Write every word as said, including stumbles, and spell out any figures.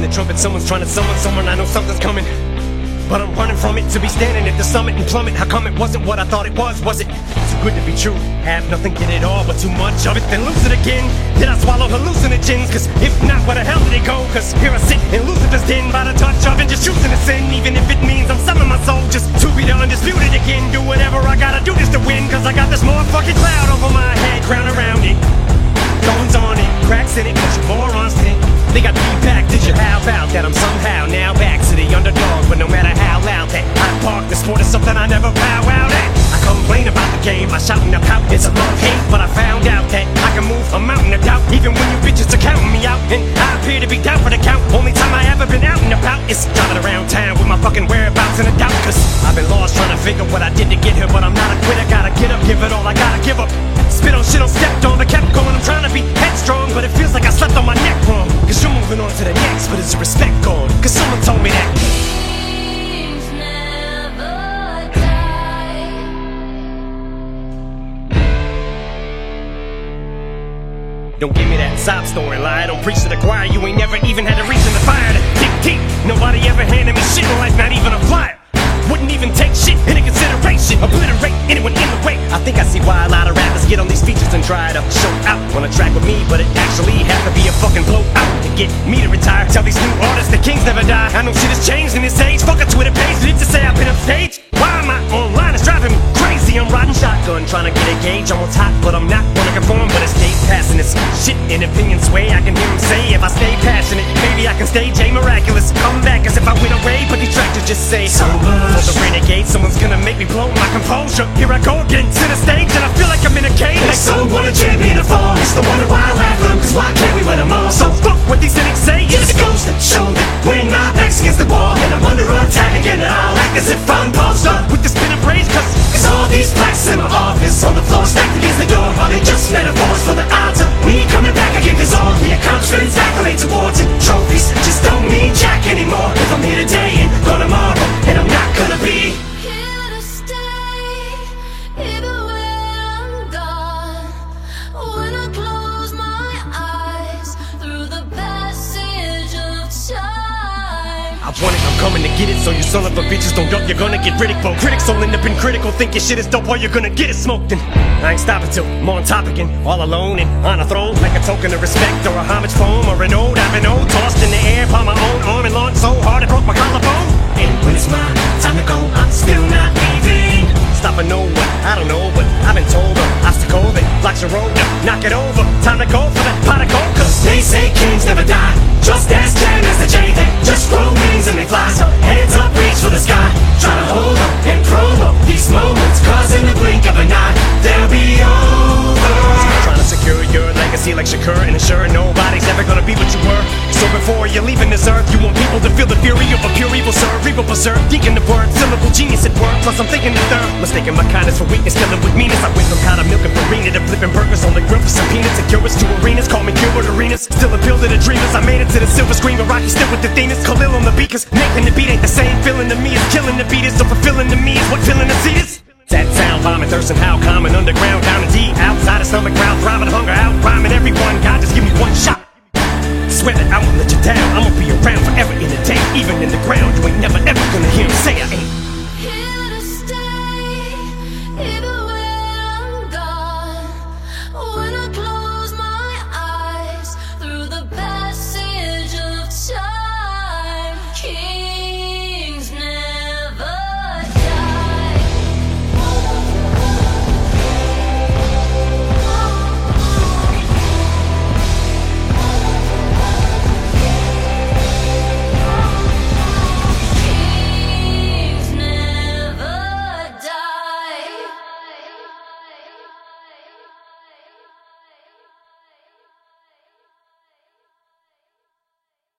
the trumpet, someone's trying to summon someone, I know something's coming. But I'm running from it, to be standing at the summit and plummet. How come it wasn't what I thought it was, was it? Too good to be true, have nothing, get it all, but too much of it, then lose it again. Did I swallow hallucinogens? Cause if not, where the hell did it go? Cause here I sit in Lucifer's den, by the touch of it, just choosing to sin. Even if it means I'm selling my soul, just to be the undisputed again. Do whatever I gotta do just to win, cause I got this motherfucking cloud over my head, crown around it. Goings on it, cracks in it, cause you morons think they got me back. Did you? How about that? I'm somehow now back to the underdog. But no matter how loud that I bark, the sport is something I never bow out at. I complain about the game, I shout and I pout, it's a love hate. But I found out that I can move a mountain of doubt, even when you bitches are counting me out. And I appear to be down for the count. Only time I ever been out and about is driving around town with my fucking whereabouts in a doubt. Cause I've been lost trying to figure what I did to get here, but I'm not a quitter, gotta get up, give it all I gotta give up. Spit on shit on stepped on, I kept going, I'm trying to be headstrong, but it feels like I slept on my neck wrong. Cause you're moving on to the next, but is the respect gone? Cause someone told me that Dreams never die. Don't give me that sob story lie, don't preach to the choir. You ain't never even had a reason to fire the deep deep. Nobody ever handed me shit in life, not even a flyer. Wouldn't even take shit into consideration, obliterate anyone in the way. I think I see why a lot of rappers get on these features and try to show out on a track with me, but it actually has to be a fucking blowout to get me to retire. Tell these new artists the kings never die. I know shit has changed in this age. Fuck a Twitter page, did it to say I've been upstage? Why am I online? It's driving me crazy. I'm riding shotgun, trying to get a gauge. I'm on top, but I'm not gonna conform. But it's stay passing this shit in opinion sway. I can hear him say, if I stay passionate, maybe I can stay J Miraculous. Come back as if I went away, but these tractors just say so much. For the renegade, someone's gonna make me blow my composure. Here I go again to the stage, and I feel like I'm in a cage. Like someone a champion to fall. It's the wonder why I laugh them, cause why can't we win them all? So fuck what these cynics say. Just goes to show that when my back's against the wall and I'm under attack again, and I'll act as if I'm paused up with this spin of praise, cause Cause all these plaques in my office on the floor stacked against the door, are they just metaphors for the odds of me coming back? I give this all the accomplishments, accolades, awards, and trophies just don't mean jack anymore. If I'm here today and gone tomorrow, and I'm not gonna be Here to stay, even when I'm gone. When I close my eyes through the passage of time. I want it, I'm coming to get it, so you son of a bitches don't duck, you're gonna get ridicule. Critics all end up in critical, think your shit is dope, or you're gonna get it smoked. And I ain't stopping till I'm on top again, all alone and on a throne, like a token of respect or a homage poem or an ode I've been owed, tossed in the air by my own arm and launched so hard it broke my collarbone. And when it's my time to go, I'm still not leaving. Stopping nowhere, I don't know, but I've been told an obstacle that blocks your road, now knock it over, time to go for that pot of gold. Cause they say kings never die, just as Jan as the J, they just grow wings and they fly. So hands up, reach for the sky, try to hold up and promo these moments, cause in the blink of an eye, they'll be over. Trying to secure your legacy like Shakur and ensure nobody's ever gonna be what you were. So before you're leaving this earth, you want people to feel the fury of a pure evil serve. Evil preserve, deacon the word, syllable genius at work. Plus I'm thinking the third, mistaking my kindness for weakness, filling with meanness. I went from powder milk and farina to flipping burgers on the grill for some peanuts. And curious to arenas, call me Gilbert Arenas. Still appeal to the dreamers, I made it to the silver screen, but Rocky still with the themes. Khalil on the beat, cause making the beat ain't the same. Feeling to me is killing the beat is, so fulfilling to me is what filling the seat is. That sound, vomit, thirst, and how common underground, down and deep, outside of stomach, ground, thriving, hunger, out, rhyming everyone. God, just give me one shot. Swear that I won't let you down, I'ma be around forever.